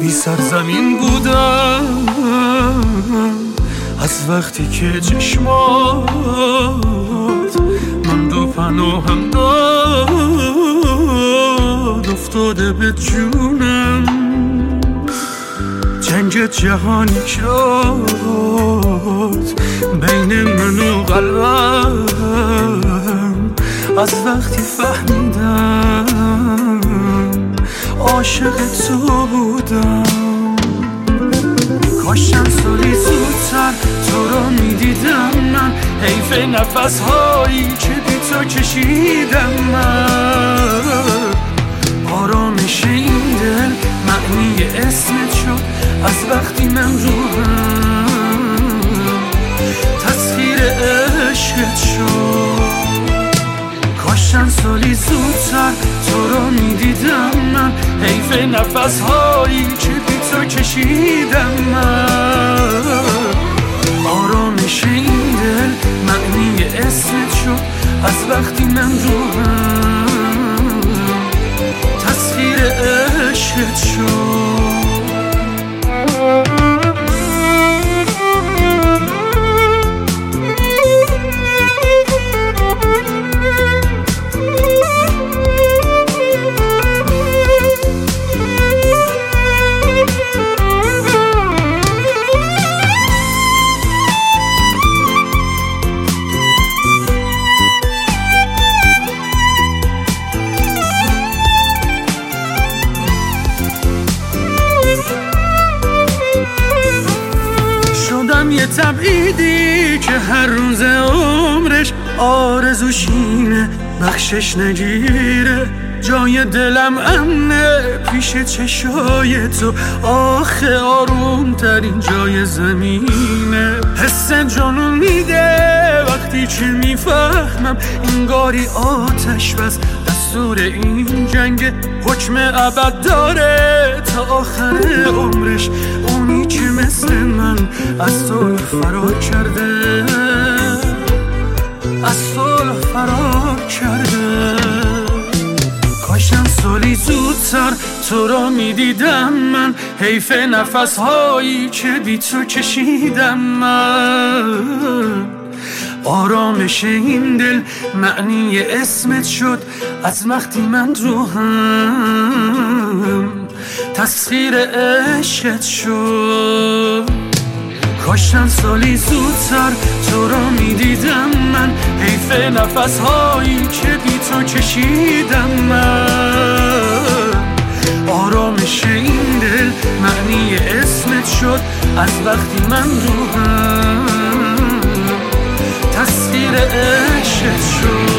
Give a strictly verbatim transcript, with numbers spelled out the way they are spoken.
بی سرزمین بودم از وقتی که چشمات من دو پناهم داد افتاده به جونم. جنگ جهانی شد بین من و قلبم از وقتی فهمیدم عاشق تو بودم. کاشتم سالی زودتر تو رو میدیدم من، حیف نفس هایی که بی تو کشیدم من. آرامش این دل معنی اسمت شد از وقتی من روحم تسخیر عشقت شد. کاشتم سالی زودتر تو رو میدیدم من، حیف نفس هایی که بی تو کشیدم من. آرامش این دل معنی اسمت شد از وقتی من روحم تسخیر عشقت شد. یه تبعیدی که هر روز عمرش آرزوشینه بخشش نگیره. جای دلم امنه پیش چشای تو، آخه آروم ترین جای زمینه. حس جانون میده وقتی که میفهمم انگاری آتش بس دستور این جنگ، حکم ابد داره تا آخر عمرش. اونی که مثل من از صلح فرار کرده از صلح فرار کرده. کاشتم سالی زودتر تو رو میدیدم من، حیف نفس هایی که بی تو کشیدم من. آرامش این دل معنی اسمت شد از وقتی من روحم تسخیر عشقت شد. کاشتم سالی زودتر تو رو میدیدم من، حیف نفس هایی که بی تو کشیدم من. آرامش این دل معنی اسمت شد از وقتی من روحم تسخیر عشقت شد.